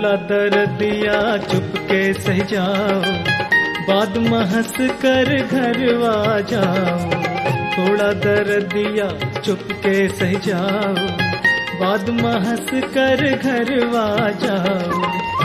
थोड़ा दर्दिया चुपके सह जाओ, बाद में हंस कर घर आ जाओ। थोड़ा दर्दिया चुपके सह जाओ, बाद में हंस कर घर आ जाओ।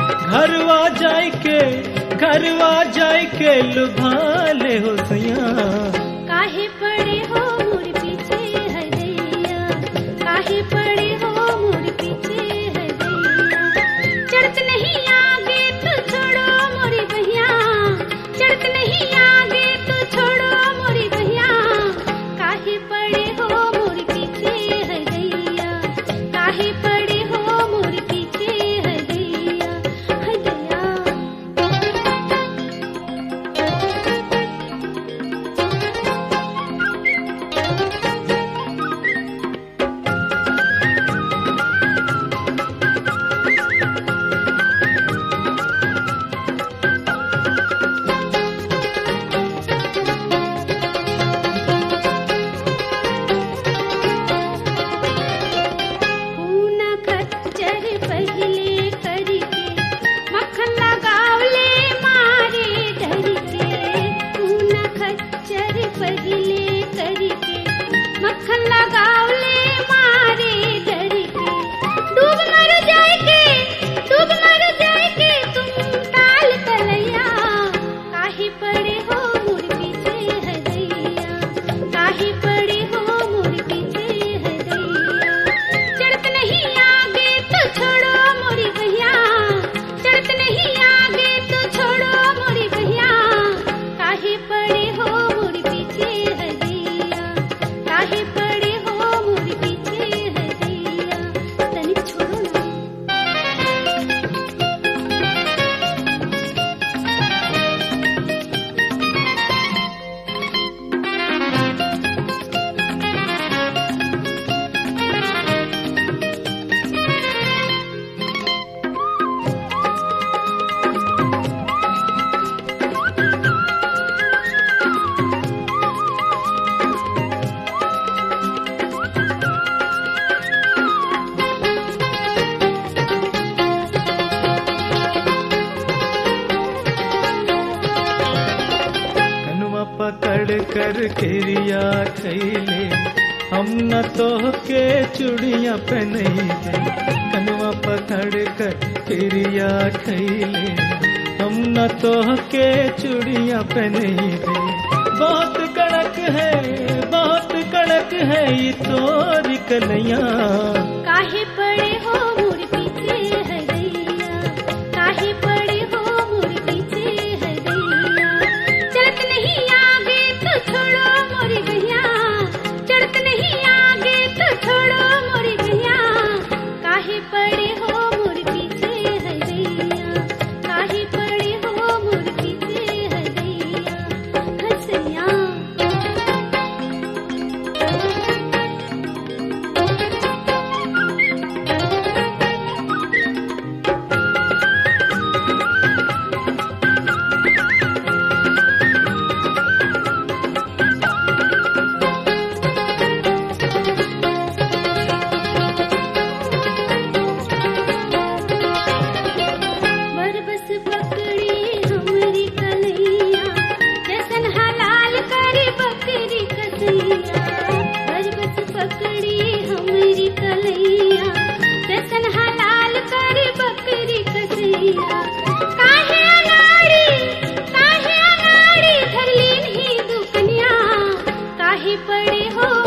घरवा जाए के लुभा ले हो सैया। काहे पड़े हो मोर पीछे है दैया, काहे पड़े हो मोर पीछे है दैया। चढ़त नहीं आगे तो छोड़ो मोरी बहिया, चढ़त नहीं आगे तो छोड़ो मोरी बहिया। काहे पड़े हो मोर पीछे है दैया, काहे पड़े हो मोर पीछे है दैया, है दैया। पकड़ कर किरिया खैले, हम न तो के चूड़ियां पहनैले। कनवा पकड़ कर किरिया खैले, हम न तो के चूड़ियां पहनैले। बहुत कड़क है ये तोरी कलैया। काहे पड़े हो मोर पीछे है दैया, काहे पड़े हो मोर पीछे है दैया। चलत नहीं आगे तो छोड़ो मोरी गैया, चलत नहीं आगे तो छोड़ो मोरी गैया। काहे पड़े हो मोर पीछे है दैया, काहे पड़े हो मोर पीछे है दैया, हसैया। काहे अनाड़ी धरली नहीं दुकनिया, काहे पड़े हो